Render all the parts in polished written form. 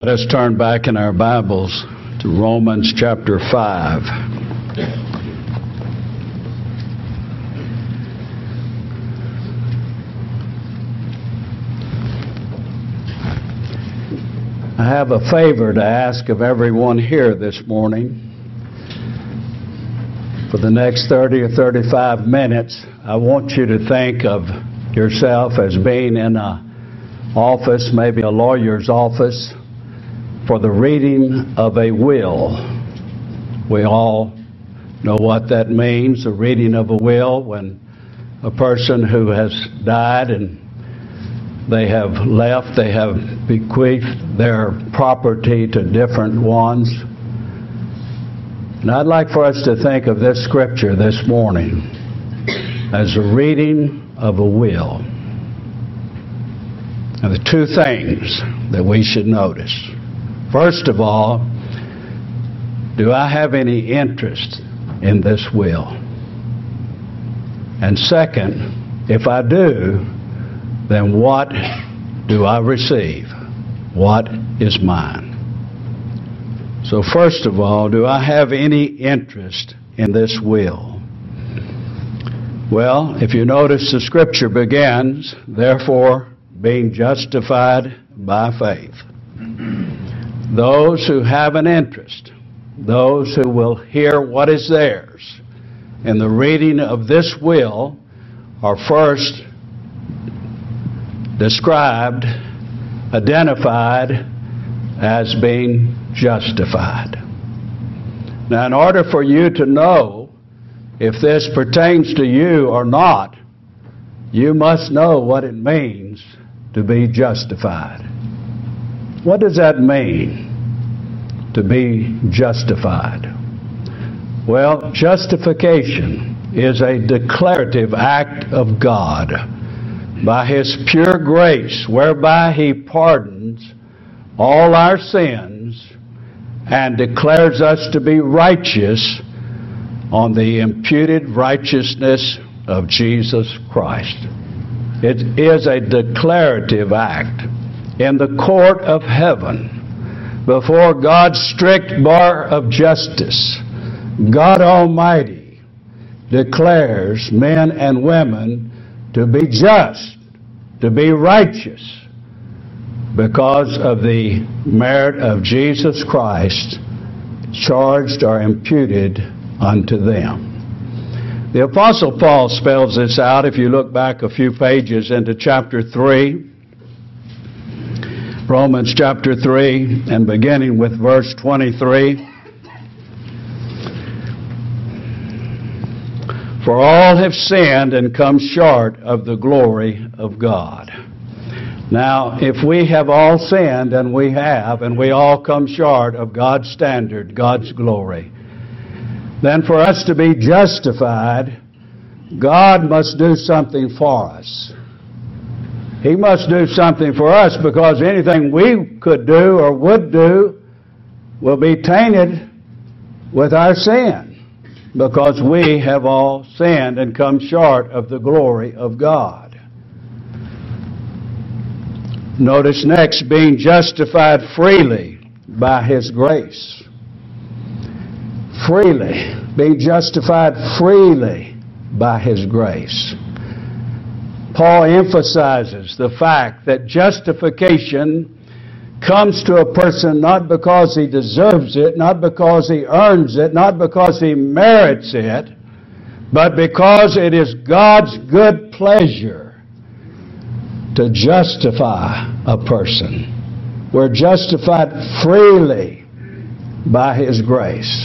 Let us turn back in our Bibles to Romans chapter 5. I have a favor to ask of everyone here this morning. For the next 30 or 35 minutes, I want you to think of yourself as being in an office, maybe a lawyer's office, for the reading of a will. We all know what that means, the reading of a will, when a person who has died and they have left, they have bequeathed their property to different ones. And I'd like for us to think of this scripture this morning as a reading of a will. And the two things that we should notice. First of all, do I have any interest in this will? And second, if I do, then what do I receive? What is mine? So first of all, do I have any interest in this will? Well, if you notice, the scripture begins, therefore, being justified by faith. Those who have an interest, those who will hear what is theirs in the reading of this will are first described, identified as being justified. Now, in order for you to know if this pertains to you or not, you must know what it means to be justified. What does that mean, to be justified? Well, justification is a declarative act of God by His pure grace, whereby He pardons all our sins and declares us to be righteous on the imputed righteousness of Jesus Christ. It is a declarative act in the court of heaven before God's strict bar of justice. God Almighty declares men and women to be just, to be righteous, because of the merit of Jesus Christ charged or imputed unto them. The Apostle Paul spells this out if you look back a few pages into chapter 3, Romans chapter 3, and beginning with verse 23. For all have sinned and come short of the glory of God. Now, if we have all sinned, and we have, and we all come short of God's standard, God's glory, then for us to be justified, God must do something for us. He must do something for us, because anything we could do or would do will be tainted with our sin, because we have all sinned and come short of the glory of God. Notice next, being justified freely by His grace. Freely. Being justified freely by His grace. Paul emphasizes the fact that justification comes to a person not because he deserves it, not because he earns it, not because he merits it, but because it is God's good pleasure to justify a person. We're justified freely by His grace.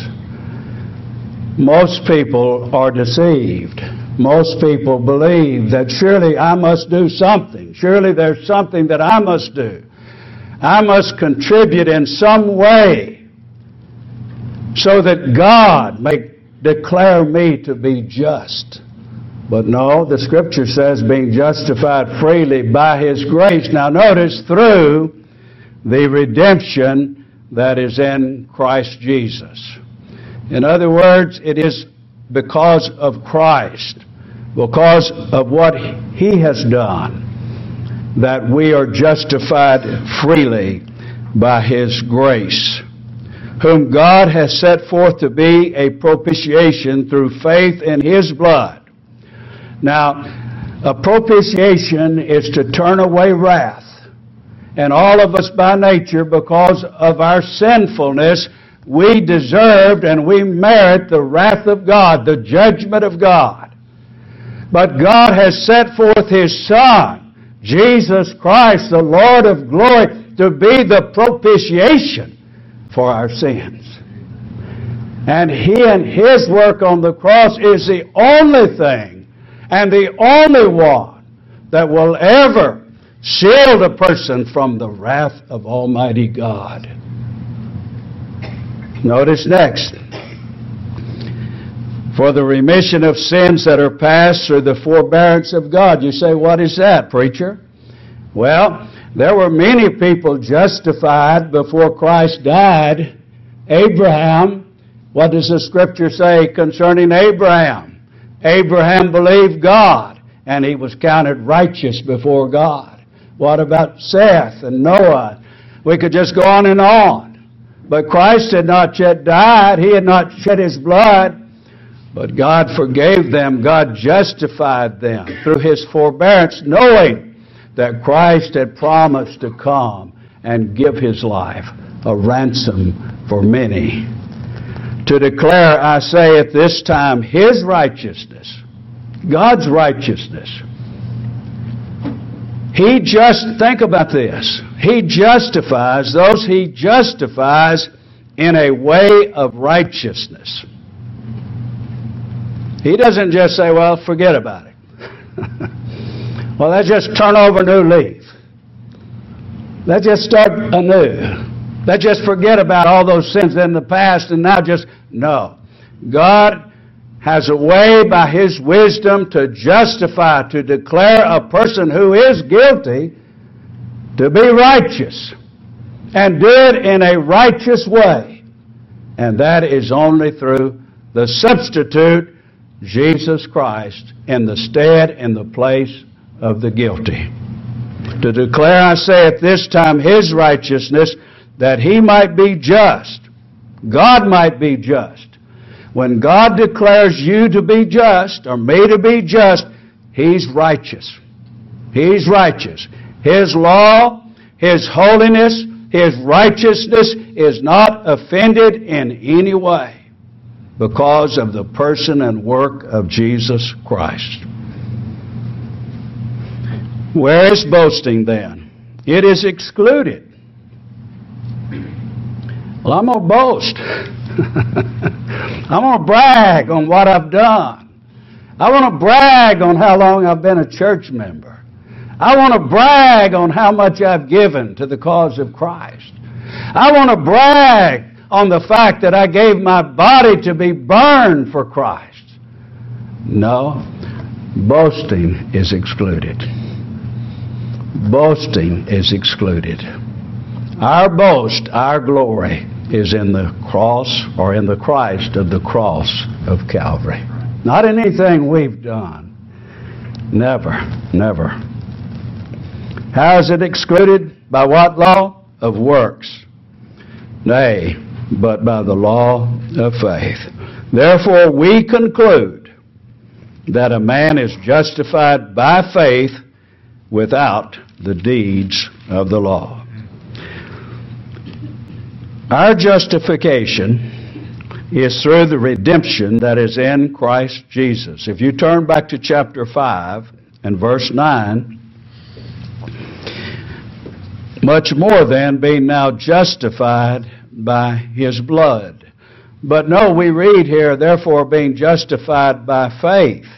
Most people are deceived. Most people believe that surely I must do something. Surely there's something that I must do. I must contribute in some way so that God may declare me to be just. But no, the Scripture says being justified freely by His grace. Now notice, through the redemption that is in Christ Jesus. In other words, it is because of Christ, because of what He has done, that we are justified freely by His grace, whom God has set forth to be a propitiation through faith in His blood. Now, a propitiation is to turn away wrath. And all of us by nature, because of our sinfulness, we deserved and we merit the wrath of God, the judgment of God. But God has set forth His Son, Jesus Christ, the Lord of glory, to be the propitiation for our sins. And He and His work on the cross is the only thing and the only one that will ever shield a person from the wrath of Almighty God. Notice next. For the remission of sins that are past through the forbearance of God. You say, what is that, preacher? Well, there were many people justified before Christ died. Abraham, what does the Scripture say concerning Abraham? Abraham believed God, and he was counted righteous before God. What about Seth and Noah? We could just go on and on. But Christ had not yet died. He had not shed His blood. But God forgave them. God justified them through His forbearance, knowing that Christ had promised to come and give His life a ransom for many. To declare, I say at this time, His righteousness, God's righteousness. Think about this. He justifies those He justifies in a way of righteousness. He doesn't just say, well, forget about it. Well, let's just turn over a new leaf. Let's just start anew. Let's just forget about all those sins in the past and now just, no. God has a way by His wisdom to justify, to declare a person who is guilty to be righteous, and do it in a righteous way. And that is only through the substitute, Jesus Christ, in the stead, in the place of the guilty. To declare, I say at this time, His righteousness, that He might be just. God might be just. When God declares you to be just, or me to be just, He's righteous. He's righteous. His law, His holiness, His righteousness is not offended in any way because of the person and work of Jesus Christ. Where is boasting then? It is excluded. Well, I'm going to boast. I'm going to brag on what I've done. I want to brag on how long I've been a church member. I want to brag on how much I've given to the cause of Christ. I want to brag on the fact that I gave my body to be burned for Christ. No, boasting is excluded. Boasting is excluded. Our boast, our glory, is in the cross or in the Christ of the cross of Calvary. Not in anything we've done. Never, never. How is it excluded? By what law? Of works. Nay, but by the law of faith. Therefore we conclude that a man is justified by faith without the deeds of the law. Our justification is through the redemption that is in Christ Jesus. If you turn back to chapter 5 and verse 9, much more than being now justified by His blood. But no, we read here, therefore being justified by faith.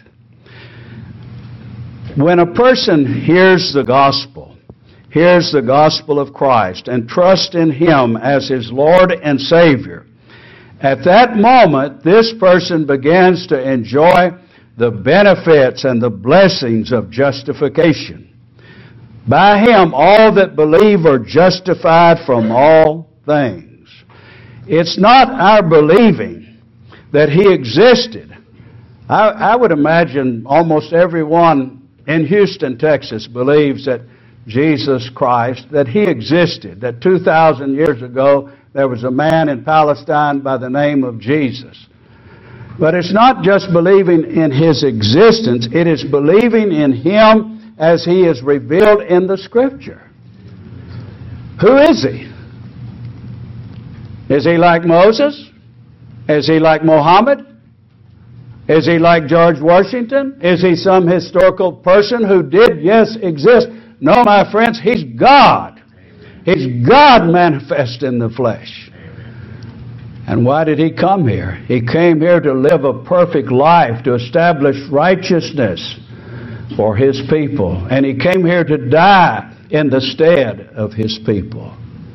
When a person hears the gospel of Christ and trusts in Him as his Lord and Savior, at that moment, this person begins to enjoy the benefits and the blessings of justification. By Him, all that believe are justified from all things. It's not our believing that He existed. I would imagine almost everyone in Houston, Texas believes that Jesus Christ, that He existed, that 2,000 years ago there was a man in Palestine by the name of Jesus. But it's not just believing in His existence, it is believing in Him as He is revealed in the Scripture. Who is He? Is He like Moses? Is He like Muhammad? Is He like George Washington? Is He some historical person who did, yes, exist? No, my friends, He's God. He's God manifest in the flesh. And why did He come here? He came here to live a perfect life, to establish righteousness for His people. And He came here to die in the stead of His people.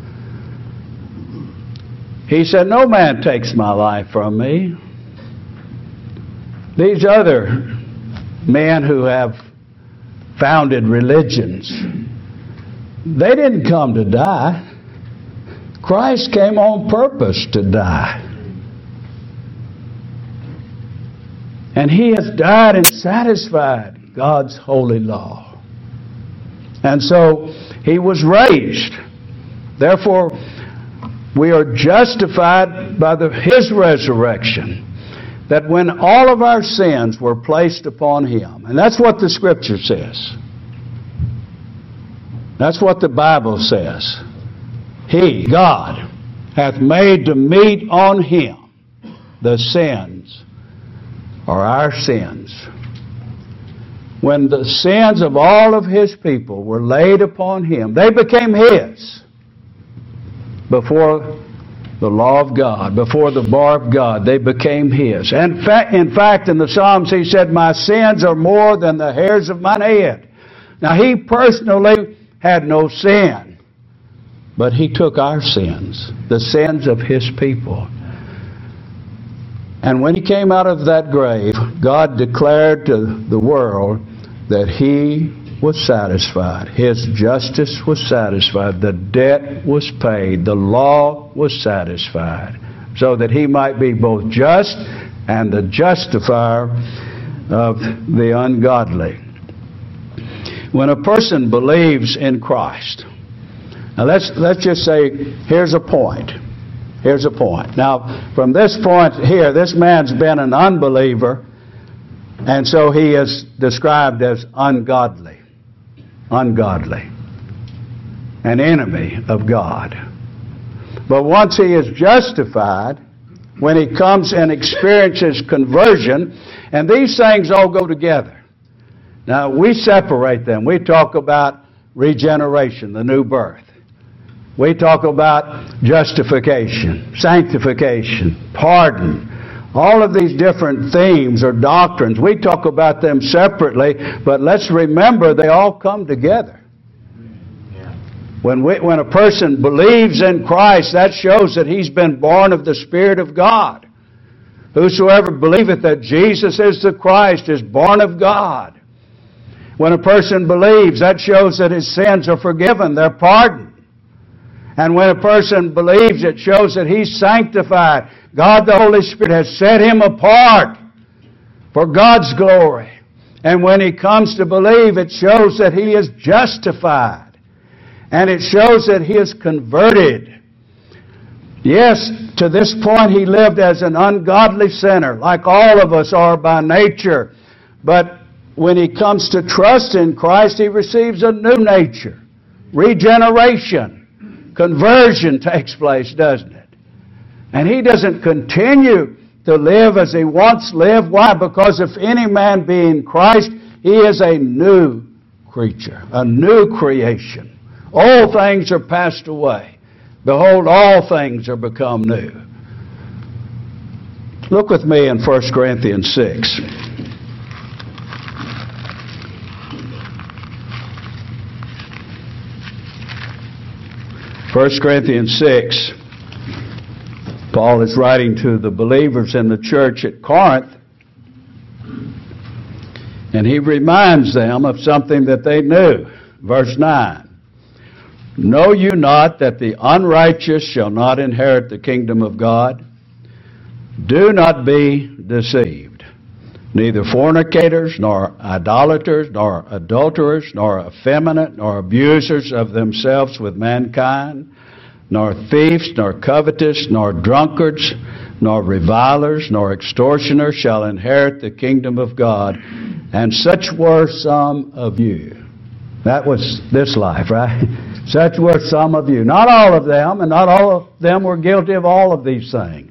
He said, no man takes my life from me. These other men who have founded religions, they didn't come to die. Christ came on purpose to die. And He has died and satisfied God's holy law. And so He was raised. Therefore, we are justified by His resurrection. That when all of our sins were placed upon Him, and that's what the Scripture says. That's what the Bible says. He, God, hath made to meet on Him the sins, or our sins. When the sins of all of His people were laid upon Him, they became His before the law of God, before the bar of God. They became His. And in fact, in the Psalms He said, my sins are more than the hairs of mine head. Now He personally had no sin, but He took our sins, the sins of His people. And when He came out of that grave, God declared to the world that He was satisfied. His justice was satisfied. The debt was paid. The law was satisfied. So that He might be both just and the justifier of the ungodly. When a person believes in Christ, now let's just say, here's a point. Here's a point. Now, from this point here, this man's been an unbeliever, and so he is described as ungodly. Ungodly. An enemy of God. But once he is justified, when he comes and experiences conversion, and these things all go together. Now, we separate them. We talk about regeneration, the new birth. We talk about justification, sanctification, pardon. All of these different themes or doctrines, we talk about them separately, but let's remember they all come together. When a person believes in Christ, that shows that he's been born of the Spirit of God. Whosoever believeth that Jesus is the Christ is born of God. When a person believes, that shows that his sins are forgiven, they're pardoned. And when a person believes, it shows that he's sanctified. God the Holy Spirit has set him apart for God's glory. And when he comes to believe, it shows that he is justified. And it shows that he is converted. Yes, to this point he lived as an ungodly sinner, like all of us are by nature. But when he comes to trust in Christ, he receives a new nature. Regeneration. Conversion takes place, doesn't it? And he doesn't continue to live as he once lived. Why? Because if any man be in Christ, he is a new creature, a new creation. All things are passed away. Behold, all things are become new. Look with me in 1 Corinthians 6. 1 Corinthians 6, Paul is writing to the believers in the church at Corinth, and he reminds them of something that they knew. Verse 9, know you not that the unrighteous shall not inherit the kingdom of God? Do not be deceived. neither fornicators, nor idolaters, nor adulterers, nor effeminate, nor abusers of themselves with mankind, nor thieves, nor covetous, nor drunkards, nor revilers, nor extortioners shall inherit the kingdom of God. And such were some of you. That was this life, right? Such were some of you. Not all of them, and not all of them were guilty of all of these things.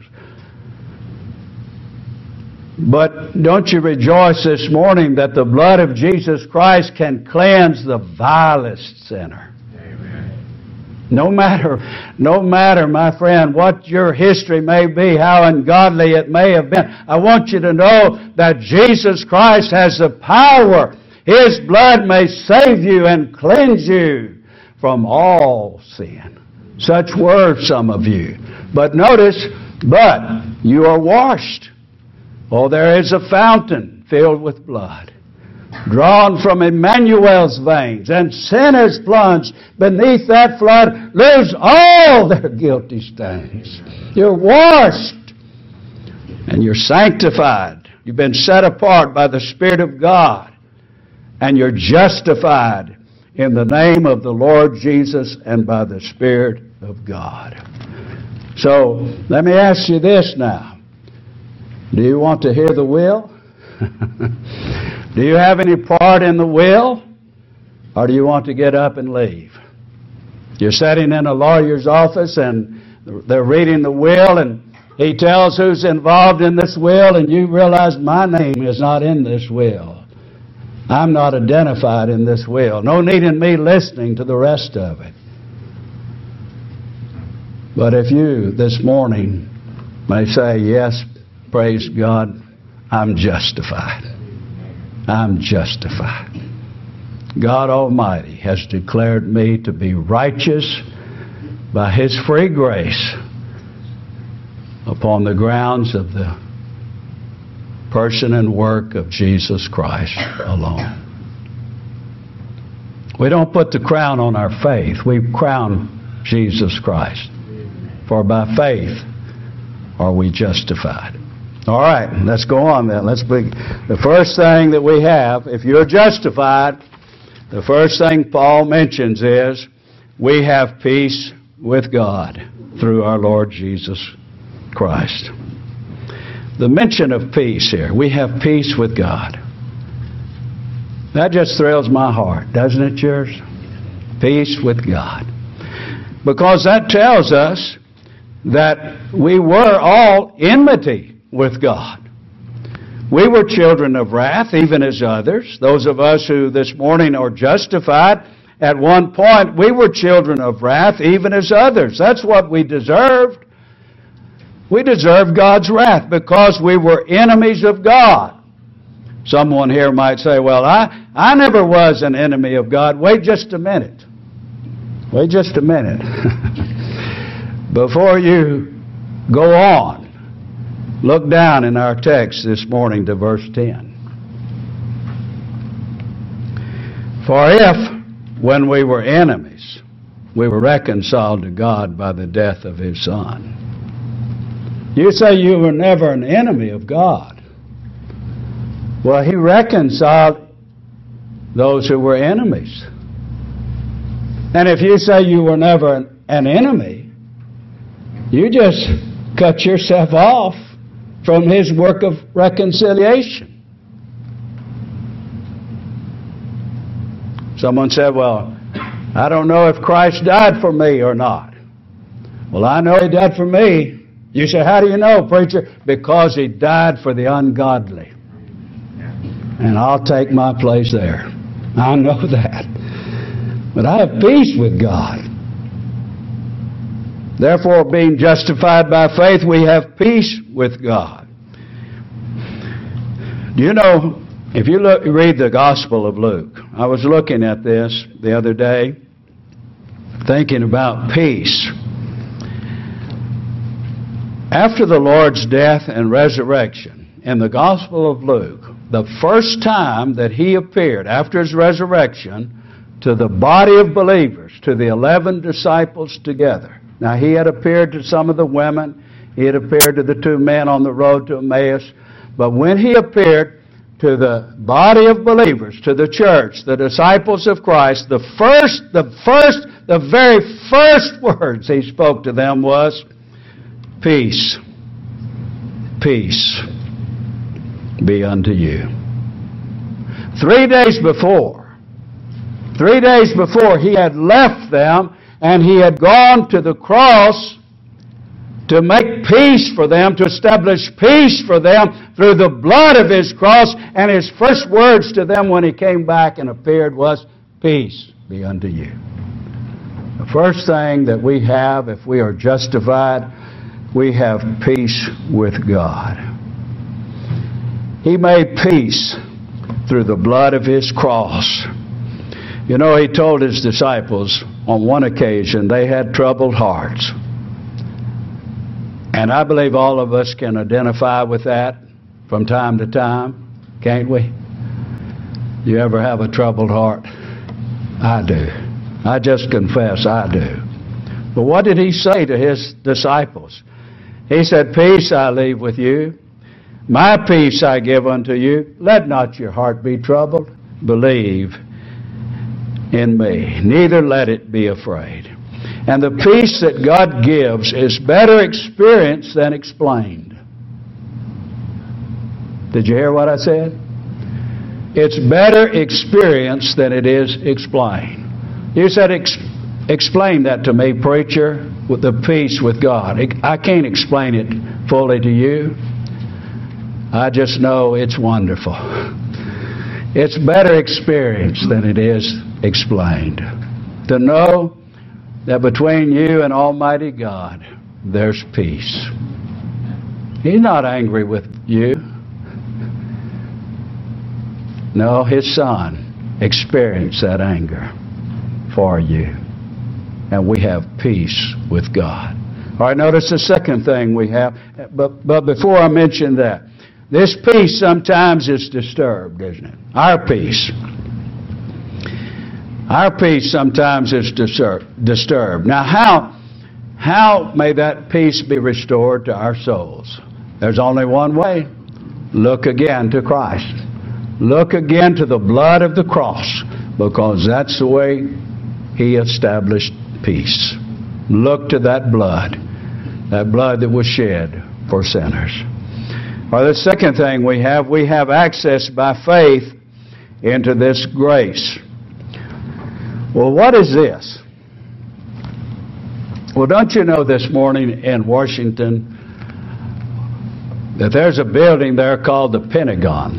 But don't you rejoice this morning that the blood of Jesus Christ can cleanse the vilest sinner? Amen. No matter, my friend, what your history may be, how ungodly it may have been, I want you to know that Jesus Christ has the power. His blood may save you and cleanse you from all sin. Such were some of you. But notice, but you are washed. Oh, there is a fountain filled with blood, drawn from Emmanuel's veins, and sinners plunged beneath that flood lose all their guilty stains. You're washed, and you're sanctified. You've been set apart by the Spirit of God, and you're justified in the name of the Lord Jesus and by the Spirit of God. So, let me ask you this now. Do you want to hear the will? Do you have any part in the will? Or do you want to get up and leave? You're sitting in a lawyer's office and they're reading the will and he tells who's involved in this will and you realize my name is not in this will. I'm not identified in this will. No need in me listening to the rest of it. But if you this morning may say, yes, praise God, I'm justified. I'm justified. God Almighty has declared me to be righteous by His free grace upon the grounds of the person and work of Jesus Christ alone. We don't put the crown on our faith. We crown Jesus Christ. For by faith are we justified. All right, let's go on then. Let's begin. The first thing that we have, if you're justified, the first thing Paul mentions is we have peace with God through our Lord Jesus Christ. The mention of peace here, we have peace with God. That just thrills my heart, doesn't it yours? Peace with God. Because that tells us that we were all enmity with God. We were children of wrath, even as others. Those of us who this morning are justified, at one point we were children of wrath, even as others. That's what we deserved. We deserved God's wrath because we were enemies of God. Someone here might say, well, I never was an enemy of God. Wait just a minute. Wait just a minute. Before you go on, look down in our text this morning to verse 10. For if, when we were enemies, we were reconciled to God by the death of His Son. You say you were never an enemy of God. Well, He reconciled those who were enemies. And if you say you were never an enemy, you just cut yourself off from His work of reconciliation. Someone said, well, I don't know if Christ died for me or not. Well, I know He died for me. You say, how do you know, preacher? Because He died for the ungodly. And I'll take my place there. I know that. But I have peace with God. Therefore, being justified by faith, we have peace with God. Do you know, if you read the Gospel of Luke, I was looking at this the other day, thinking about peace. After the Lord's death and resurrection, in the Gospel of Luke, the first time that He appeared after His resurrection to the body of believers, to the 11 disciples together. Now, He had appeared to some of the women. He had appeared to the 2 men on the road to Emmaus. But when He appeared, to the body of believers, to the church, the disciples of Christ, the very first words he spoke to them was, peace, peace be unto you. 3 days before, he had left them and he had gone to the cross to make peace for them, to establish peace for them through the blood of His cross. And His first words to them when He came back and appeared was, peace be unto you. The first thing that we have, if we are justified, we have peace with God. He made peace through the blood of His cross. You know, He told His disciples on one occasion they had troubled hearts. And I believe all of us can identify with that from time to time, can't we? You ever have a troubled heart? I do. I just confess I do. But what did He say to His disciples? He said, peace I leave with you. My peace I give unto you. Let not your heart be troubled. Believe in me. Neither let it be afraid. And the peace that God gives is better experienced than explained. Did you hear what I said? It's better experienced than it is explained. You said, explain that to me, preacher, with the peace with God. I can't explain it fully to you. I just know it's wonderful. It's better experienced than it is explained. To know that between you and Almighty God, there's peace. He's not angry with you. No, His Son experienced that anger for you. And we have peace with God. All right, notice the second thing we have. But before I mention that, this peace sometimes is disturbed, isn't it? Our peace. Our peace sometimes is disturbed. Now, how may that peace be restored to our souls? There's only one way. Look again to Christ. Look again to the blood of the cross, because that's the way He established peace. Look to that blood that was shed for sinners. Or the second thing we have access by faith into this grace. Well, what is this? Well, don't you know this morning in Washington that there's a building there called the Pentagon?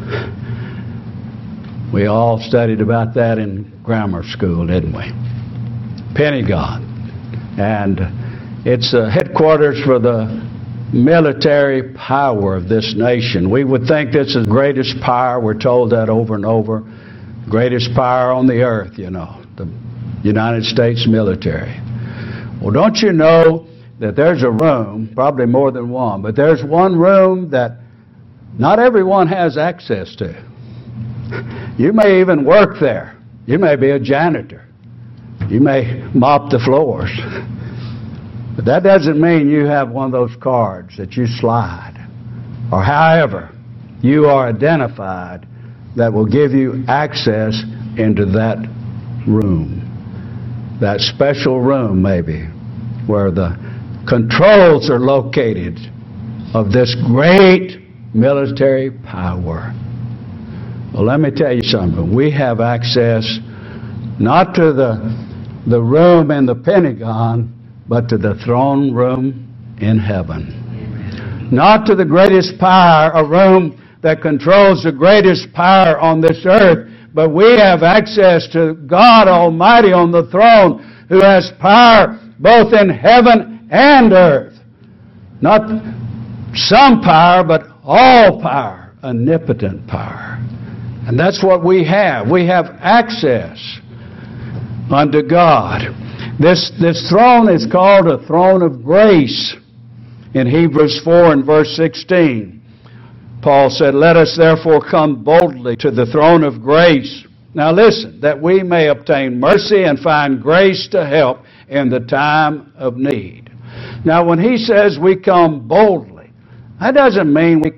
We all studied about that in grammar school, didn't we? Pentagon. And it's a headquarters for the military power of this nation. We would think this is the greatest power. We're told that over and over. Greatest power on the earth, you know, the United States military. Well, don't you know that there's a room, probably more than one, but there's one room that not everyone has access to. You may even work there. You may be a janitor. You may mop the floors. But that doesn't mean you have one of those cards that you slide. Or however, you are identified that will give you access into that room. That special room, maybe, where the controls are located of this great military power. Well, let me tell you something. We have access not to the room in the Pentagon, but to the throne room in heaven. Not to the greatest power, a room that controls the greatest power on this earth, but we have access to God Almighty on the throne, who has power both in heaven and earth. Not some power, but all power, omnipotent power. And that's what we have. We have access unto God. This throne is called a throne of grace. In Hebrews 4 and verse 16, Paul said, "Let us therefore come boldly to the throne of grace." Now listen, that we may obtain mercy and find grace to help in the time of need. Now when he says we come boldly, that doesn't mean we come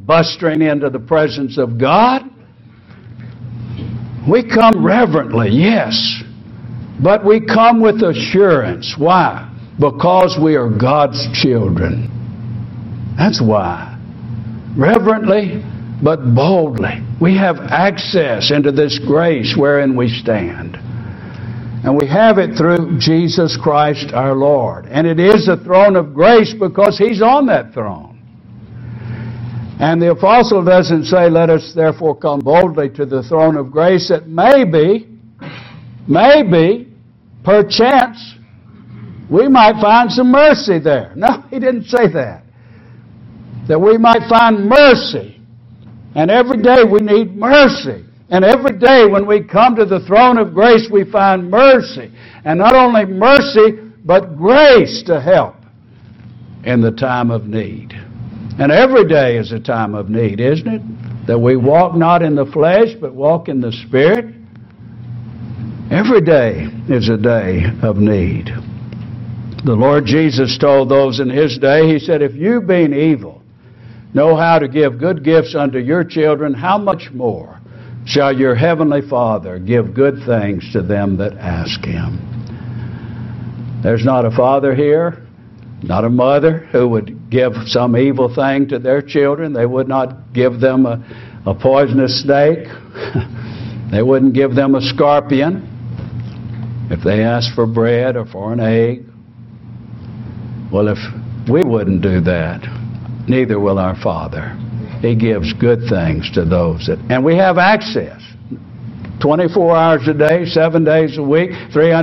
bustering into the presence of God. We come reverently, yes, but we come with assurance. Why? Because we are God's children. That's why. Reverently, but boldly. We have access into this grace wherein we stand. And we have it through Jesus Christ our Lord. And it is a throne of grace because He's on that throne. And the apostle doesn't say, let us therefore come boldly to the throne of grace, that maybe, perchance, we might find some mercy there. No, he didn't say that. That we might find mercy. And every day we need mercy. And every day when we come to the throne of grace, we find mercy. And not only mercy, but grace to help in the time of need. And every day is a time of need, isn't it? That we walk not in the flesh, but walk in the Spirit. Every day is a day of need. The Lord Jesus told those in His day, He said, if you being evil know how to give good gifts unto your children, how much more shall your heavenly Father give good things to them that ask Him? There's not a father here, not a mother who would give some evil thing to their children. They would not give them a poisonous snake. They wouldn't give them a scorpion if they asked for bread or for an egg. Well, if we wouldn't do that, neither will our Father. He gives good things to those that... And we have access. 24 hours a day, 7 days a week,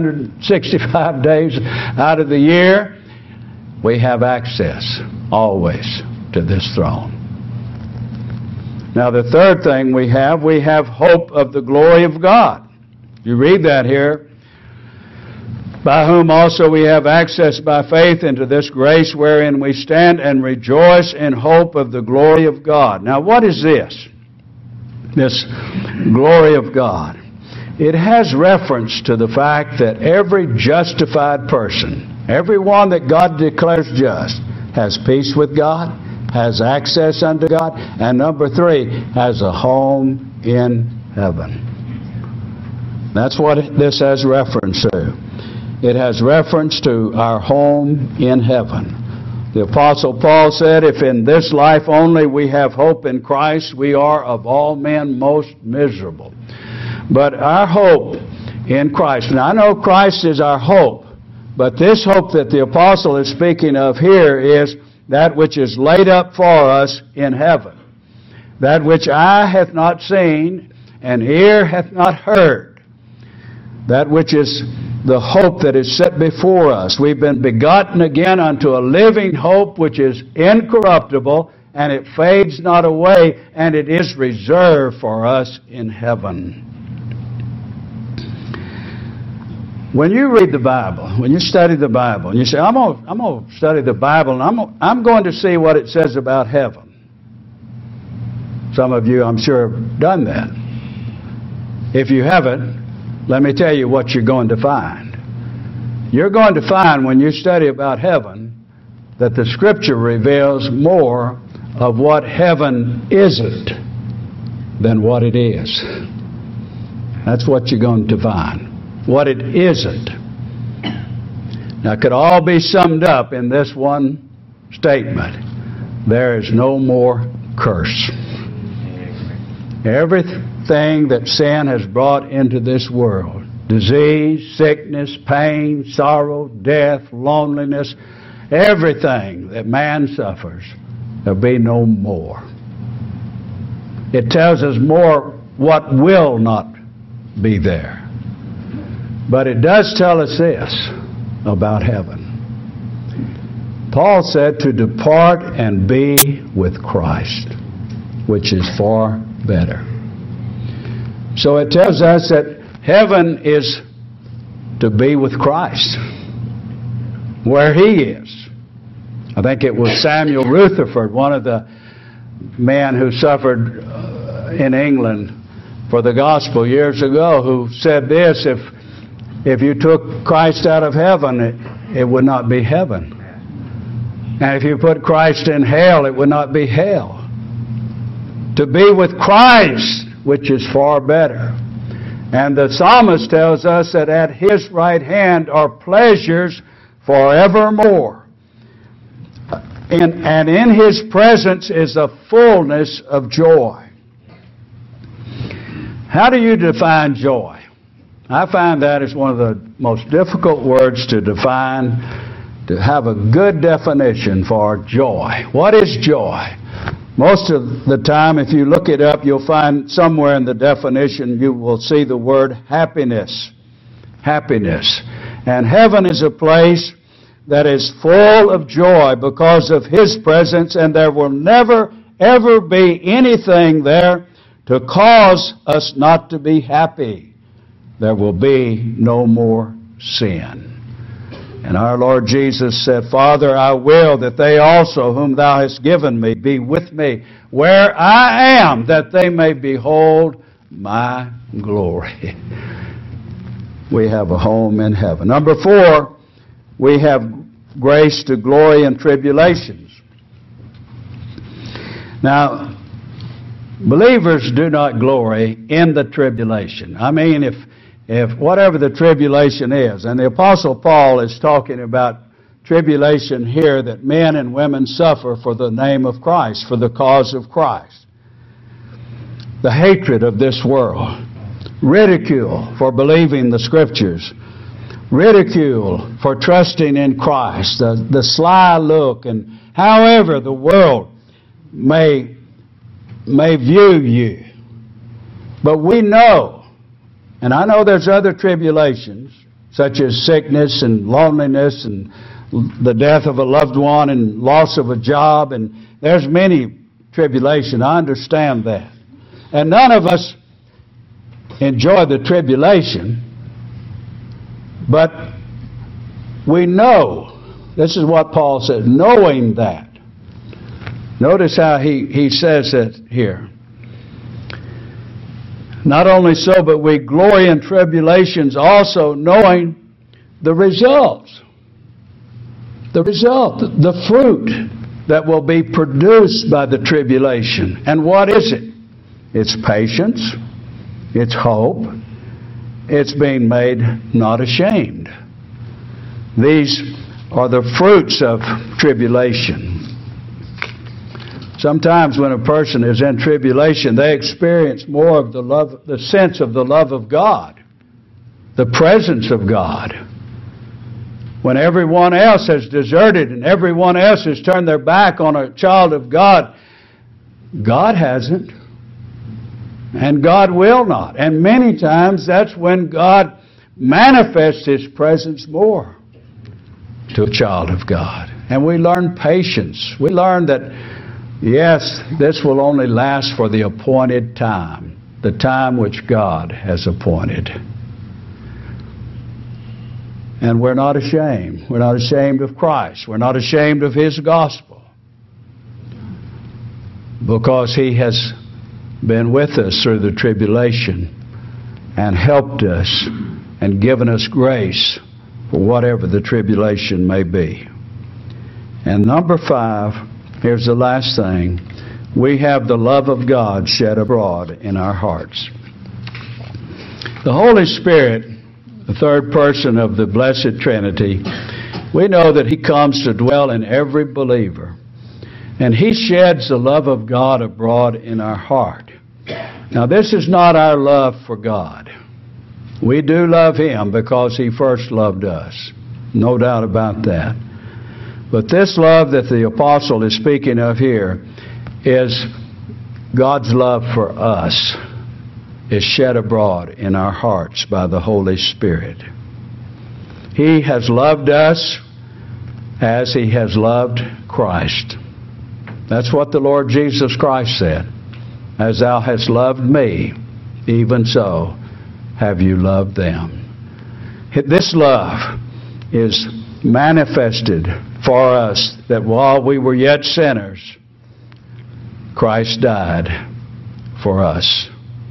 365 days out of the year. We have access always to this throne. Now the third thing we have hope of the glory of God. You read that here. By whom also we have access by faith into this grace wherein we stand and rejoice in hope of the glory of God. Now what is this? This glory of God. It has reference to the fact that every justified person, everyone that God declares just, has peace with God, has access unto God, and number 3, has a home in heaven. That's what this has reference to. It has reference to our home in heaven. The Apostle Paul said, if in this life only we have hope in Christ, we are of all men most miserable. But our hope in Christ, and I know Christ is our hope, but this hope that the Apostle is speaking of here is that which is laid up for us in heaven. That which eye hath not seen, and ear hath not heard. That which is the hope that is set before us. We've been begotten again unto a living hope which is incorruptible, and it fades not away, and it is reserved for us in heaven. When you read the Bible, when you study the Bible, and you say, I'm going to study the Bible, and I'm going to see what it says about heaven. Some of you, I'm sure, have done that. If you haven't, let me tell you what you're going to find. You're going to find when you study about heaven that the Scripture reveals more of what heaven isn't than what it is. That's what you're going to find. What it isn't. Now, it could all be summed up in this one statement. There is no more curse. Everything that sin has brought into this world, disease, sickness, pain, sorrow, death, loneliness, everything that man suffers, there'll be no more. It tells us more what will not be there. But it does tell us this about heaven. Paul said to depart and be with Christ, which is far better. So it tells us that heaven is to be with Christ, where He is. I think it was Samuel Rutherford, one of the men who suffered in England for the gospel years ago, who said this, if you took Christ out of heaven, it would not be heaven. And if you put Christ in hell, it would not be hell. to be with Christ, which is far better. And the psalmist tells us that at His right hand are pleasures forevermore. And in His presence is a fullness of joy. How do you define joy? I find that is one of the most difficult words to define, to have a good definition for joy. What is joy? Most of the time, if you look it up, you'll find somewhere in the definition you will see the word happiness. Happiness. And heaven is a place that is full of joy because of His presence, and there will never, ever be anything there to cause us not to be happy. There will be no more sin. And our Lord Jesus said, Father, I will that they also whom Thou hast given me be with me where I am, that they may behold my glory. We have a home in heaven. Number 4, we have grace to glory in tribulations. Now, believers do not glory in the tribulation. I mean, if whatever the tribulation is, and the Apostle Paul is talking about tribulation here that men and women suffer for the name of Christ, for the cause of Christ. The hatred of this world, ridicule for believing the Scriptures, ridicule for trusting in Christ, the sly look, and however the world may view you. But we know, and I know there's other tribulations, such as sickness and loneliness and the death of a loved one and loss of a job, and there's many tribulations. I understand that. And none of us enjoy the tribulation, but we know, this is what Paul said, knowing that. Notice how he says it here. Not only so, but we glory in tribulations also, knowing the results. The result, the fruit that will be produced by the tribulation. And what is it? It's patience. It's hope. It's being made not ashamed. These are the fruits of tribulation. Sometimes when a person is in tribulation, they experience more of the love, the sense of the love of God, the presence of God. When everyone else has deserted and everyone else has turned their back on a child of God, God hasn't. And God will not. And many times that's when God manifests His presence more to a child of God. And we learn patience. We learn that yes, this will only last for the appointed time, the time which God has appointed. And we're not ashamed. We're not ashamed of Christ. We're not ashamed of His gospel, because He has been with us through the tribulation and helped us and given us grace for whatever the tribulation may be. And number 5, here's the last thing. We have the love of God shed abroad in our hearts. The Holy Spirit, the third person of the Blessed Trinity, we know that He comes to dwell in every believer. And He sheds the love of God abroad in our heart. Now, this is not our love for God. We do love Him because He first loved us. No doubt about that. But this love that the apostle is speaking of here is God's love for us is shed abroad in our hearts by the Holy Spirit. He has loved us as He has loved Christ. That's what the Lord Jesus Christ said. As thou hast loved me, even so have you loved them. This love is manifested for us, that while we were yet sinners, Christ died for us.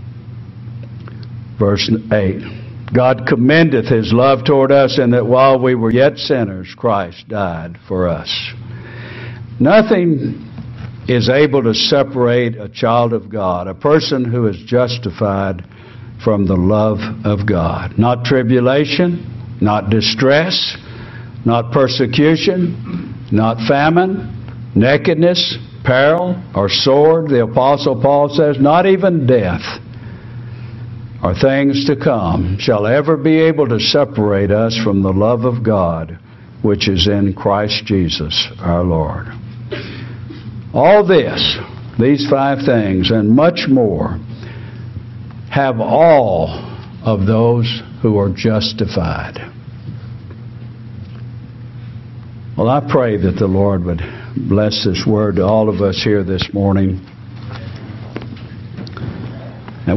Verse 8, God commendeth His love toward us, in that while we were yet sinners, Christ died for us. Nothing is able to separate a child of God, a person who is justified, from the love of God? Not tribulation, not distress, not persecution, not famine, nakedness, peril, or sword. The Apostle Paul says, not even death or things to come shall ever be able to separate us from the love of God, which is in Christ Jesus our Lord. All this, these 5 things, and much more, have all of those who are justified. Well, I pray that the Lord would bless this word to all of us here this morning.